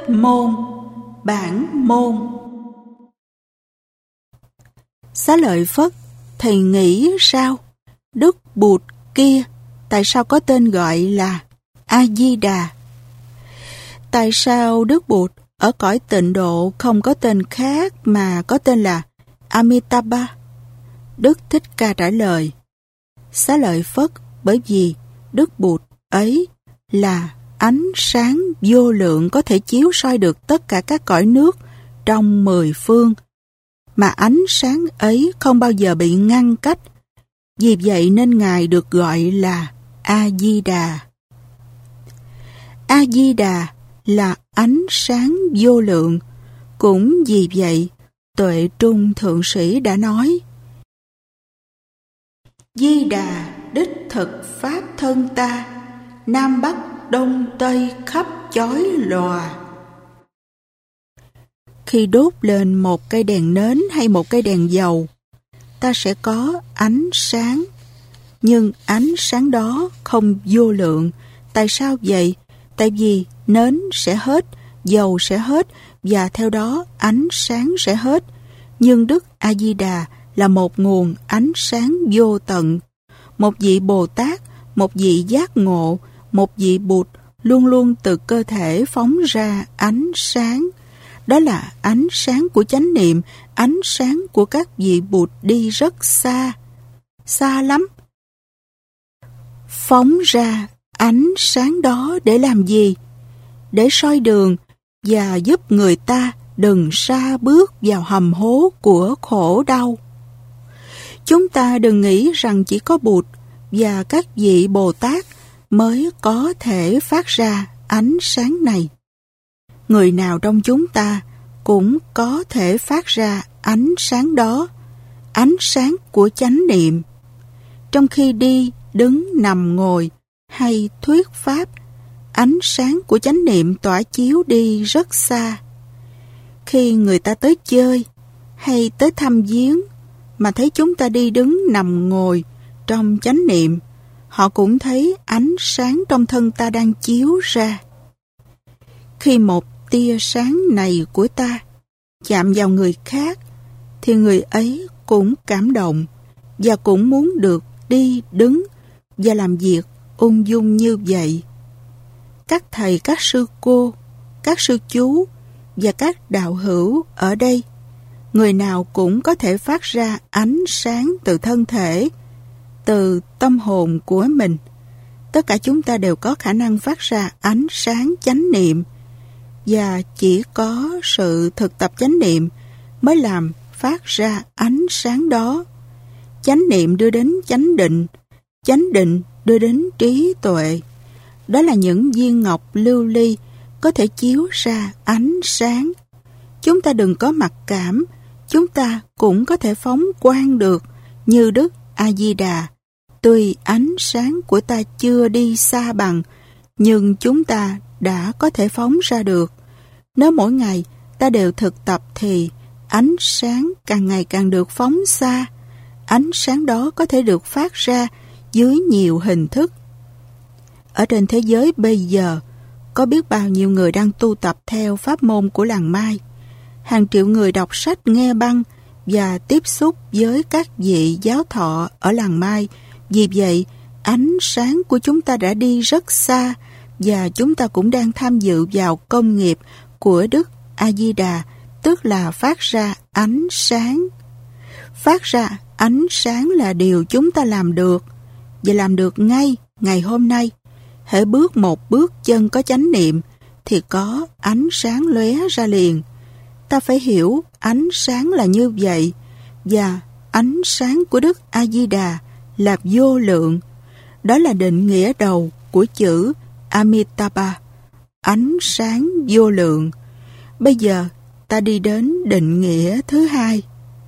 môn, bản môn. Xá Lợi Phất, thầy nghĩ sao? Đức Bụt kia, tại sao có tên gọi là A-di-đà? Tại sao Đức Bụt ở cõi tịnh độ không có tên khác mà có tên là Amitabha? Đức Thích Ca trả lời: Xá Lợi Phất, bởi vì Đức Bụt ấy là ánh sáng vô lượng có thể chiếu soi được tất cả các cõi nước trong 10 phương, mà ánh sáng ấy không bao giờ bị ngăn cách. Vì vậy nên Ngài được gọi là A-di-đà. A-di-đà là ánh sáng vô lượng. Cũng vì vậy, Tuệ Trung Thượng Sĩ đã nói: Di Đà đích thực pháp thân ta, Nam Bắc Đông Tây khắp chói lòa. Khi đốt lên một cây đèn nến hay một cây đèn dầu, ta sẽ có ánh sáng. Nhưng ánh sáng đó không vô lượng. Tại sao vậy? Tại vì nến sẽ hết, dầu sẽ hết, và theo đó ánh sáng sẽ hết. Nhưng Đức A-di-đà là một nguồn ánh sáng vô tận. Một vị Bồ Tát, một vị giác ngộ, một vị Bụt luôn luôn từ cơ thể phóng ra ánh sáng. Đó là ánh sáng của chánh niệm, ánh sáng của các vị Bụt đi rất xa, xa lắm. Phóng ra ánh sáng đó để làm gì? Để soi đường và giúp người ta đừng sa bước vào hầm hố của khổ đau. Chúng ta đừng nghĩ rằng chỉ có Bụt và các vị Bồ Tát mới có thể phát ra ánh sáng này. Người nào trong chúng ta cũng có thể phát ra ánh sáng đó, ánh sáng của chánh niệm. Trong khi đi, đứng, nằm, ngồi hay thuyết pháp, ánh sáng của chánh niệm tỏa chiếu đi rất xa. Khi người ta tới chơi hay tới thăm viếng mà thấy chúng ta đi đứng nằm ngồi trong chánh niệm, họ cũng thấy ánh sáng trong thân ta đang chiếu ra. Khi một tia sáng này của ta chạm vào người khác, thì người ấy cũng cảm động và cũng muốn được đi đứng và làm việc ung dung như vậy. Các thầy, các sư cô, các sư chú và các đạo hữu ở đây, người nào cũng có thể phát ra ánh sáng từ thân thể, từ tâm hồn của mình. Tất cả chúng ta đều có khả năng phát ra ánh sáng chánh niệm, và chỉ có sự thực tập chánh niệm mới làm phát ra ánh sáng đó. Chánh niệm đưa đến chánh định đưa đến trí tuệ. Đó là những viên ngọc lưu ly có thể chiếu ra ánh sáng. Chúng ta đừng có mặc cảm, chúng ta cũng có thể phóng quang được như Đức A-di-đà. Tuy ánh sáng của ta chưa đi xa bằng, nhưng chúng ta đã có thể phóng ra được. Nếu mỗi ngày ta đều thực tập thì ánh sáng càng ngày càng được phóng xa. Ánh sáng đó có thể được phát ra dưới nhiều hình thức. Ở trên thế giới bây giờ, có biết bao nhiêu người đang tu tập theo pháp môn của làng Mai. Hàng triệu người đọc sách, nghe băng và tiếp xúc với các vị giáo thọ ở làng Mai. Vì vậy, ánh sáng của chúng ta đã đi rất xa, và chúng ta cũng đang tham dự vào công nghiệp của Đức A-di-đà, tức là phát ra ánh sáng. Phát ra ánh sáng là điều chúng ta làm được, và làm được ngay ngày hôm nay. Hễ bước một bước chân có chánh niệm thì có ánh sáng lóe ra liền. Ta phải hiểu ánh sáng là như vậy, và ánh sáng của Đức A-di-đà là vô lượng. Đó là định nghĩa đầu của chữ Amitabha, ánh sáng vô lượng. Bây giờ ta đi đến định nghĩa thứ hai.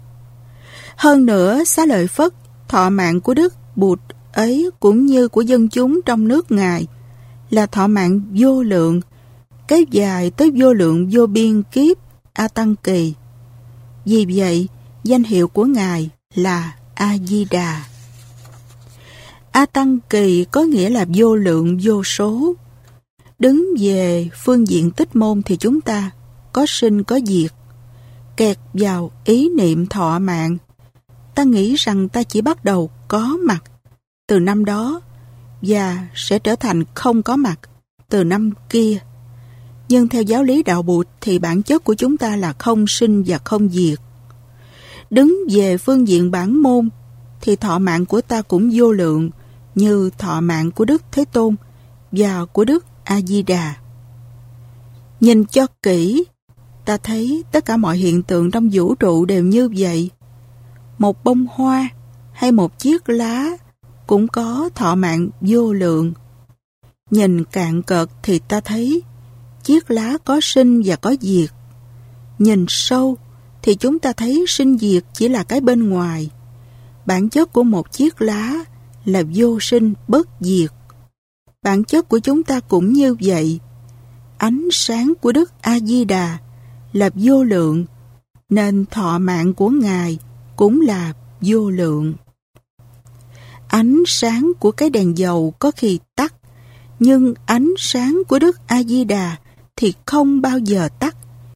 Hơn nữa, Xá Lợi Phất, thọ mạng của Đức Bụt ấy cũng như của dân chúng trong nước Ngài là thọ mạng vô lượng, kéo dài tới vô lượng vô biên kiếp A Tăng Kỳ. Vì vậy, danh hiệu của Ngài là A-di-đà. A Tăng Kỳ có nghĩa là vô lượng vô số. Đứng về phương diện tích môn thì chúng ta có sinh có diệt. Kẹt vào ý niệm thọ mạng, ta nghĩ rằng ta chỉ bắt đầu có mặt từ năm đó và sẽ trở thành không có mặt từ năm kia. Nhưng theo giáo lý đạo Bụt thì bản chất của chúng ta là không sinh và không diệt. Đứng về phương diện bản môn thì thọ mạng của ta cũng vô lượng như thọ mạng của Đức Thế Tôn và của Đức A-di-đà. Nhìn cho kỹ, ta thấy tất cả mọi hiện tượng trong vũ trụ đều như vậy. Một bông hoa hay một chiếc lá cũng có thọ mạng vô lượng. Nhìn cạn cợt thì ta thấy chiếc lá có sinh và có diệt. Nhìn sâu thì chúng ta thấy sinh diệt chỉ là cái bên ngoài. Bản chất của một chiếc lá là vô sinh bất diệt. Bản chất của chúng ta cũng như vậy. Ánh sáng của Đức A-di-đà là vô lượng, nên thọ mạng của Ngài cũng là vô lượng. Ánh sáng của cái đèn dầu có khi tắt, nhưng ánh sáng của Đức A-di-đà thì không bao giờ tắt.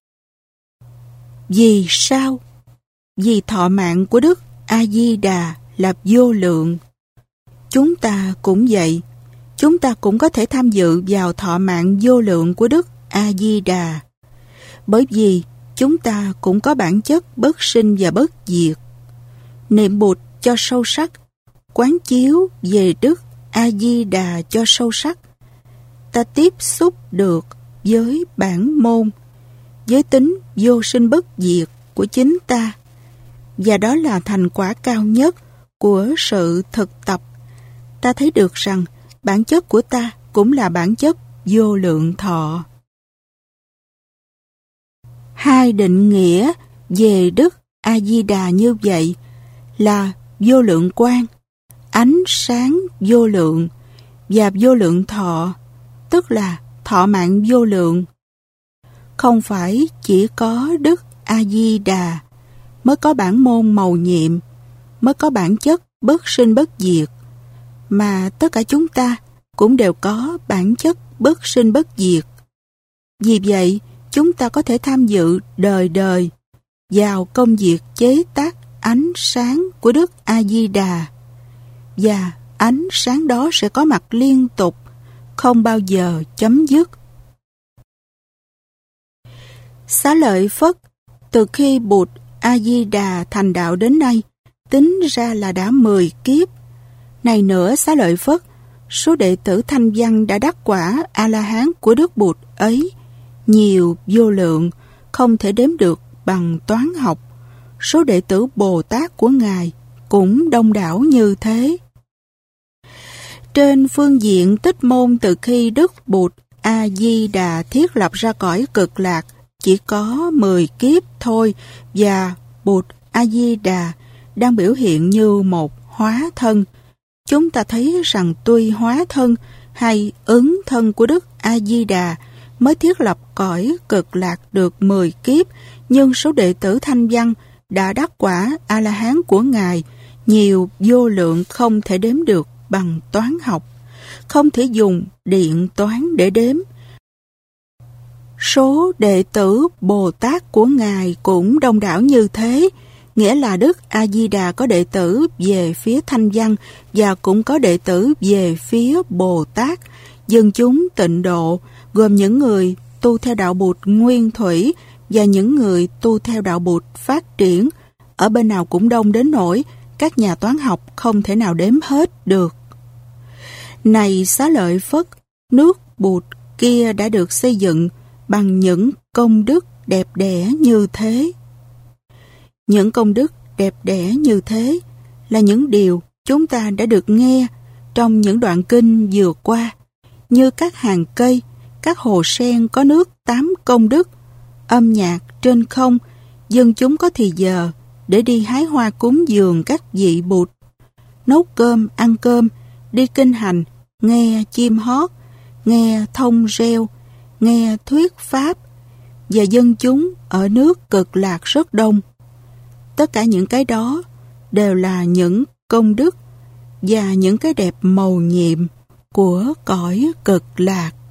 Vì sao? Vì thọ mạng của Đức A-di-đà là vô lượng. Chúng ta cũng vậy. Chúng ta cũng có thể tham dự vào thọ mạng vô lượng của Đức A-di-đà. Bởi vì chúng ta cũng có bản chất bất sinh và bất diệt. Niệm Bụt cho sâu sắc, quán chiếu về Đức A-di-đà cho sâu sắc. Ta tiếp xúc được với bản môn, với tính vô sinh bất diệt của chính ta. Và đó là thành quả cao nhất của sự thực tập. Ta thấy được rằng bản chất của ta cũng là bản chất vô lượng thọ. Hai định nghĩa về Đức A-di-đà như vậy là vô lượng quang, ánh sáng vô lượng, và vô lượng thọ, tức là thọ mạng vô lượng. Không phải chỉ có Đức A-di-đà mới có bản môn mầu nhiệm, mới có bản chất bất sinh bất diệt, mà tất cả chúng ta cũng đều có bản chất bất sinh bất diệt. Vì vậy, chúng ta có thể tham dự đời đời vào công việc chế tác ánh sáng của Đức A-di-đà, và ánh sáng đó sẽ có mặt liên tục, không bao giờ chấm dứt. Xá lợi Phất, từ khi Bụt A-di-đà thành đạo đến nay, tính ra là đã 10 kiếp. Này nữa, Xá lợi Phất, số đệ tử Thanh Văn đã đắc quả A-la-hán của Đức Bụt ấy nhiều vô lượng, không thể đếm được bằng toán học. Số đệ tử Bồ Tát của Ngài cũng đông đảo như thế. Trên phương diện tích môn, từ khi Đức Bụt A-di-đà thiết lập ra cõi Cực Lạc chỉ có 10 kiếp thôi, và Bụt A-di-đà đang biểu hiện như một hóa thân. Chúng ta thấy rằng tuy hóa thân hay ứng thân của Đức A-di-đà mới thiết lập cõi Cực Lạc được 10 kiếp, nhưng số đệ tử Thanh Văn đã đắc quả A-la-hán của Ngài nhiều vô lượng, không thể đếm được bằng toán học, không thể dùng điện toán để đếm. Số đệ tử Bồ Tát của Ngài cũng đông đảo như thế, nghĩa là Đức A-di-đà có đệ tử về phía Thanh Văn và cũng có đệ tử về phía Bồ Tát. Dân chúng Tịnh Độ gồm những người tu theo đạo Bụt nguyên thủy và những người tu theo đạo Bụt phát triển, ở bên nào cũng đông đến nỗi các nhà toán học không thể nào đếm hết được. Này Xá lợi Phất, nước Bụt kia đã được xây dựng bằng những công đức đẹp đẽ như thế. Những công đức đẹp đẽ như thế là những điều chúng ta đã được nghe trong những đoạn kinh vừa qua, như các hàng cây, các hồ sen có nước 8 công đức, âm nhạc trên không, dân chúng có thì giờ để đi hái hoa cúng dường các vị Bụt, nấu cơm, ăn cơm, đi kinh hành, nghe chim hót, nghe thông reo, nghe thuyết pháp, và dân chúng ở nước Cực Lạc rất đông. Tất cả những cái đó đều là những công đức và những cái đẹp mầu nhiệm của cõi Cực Lạc.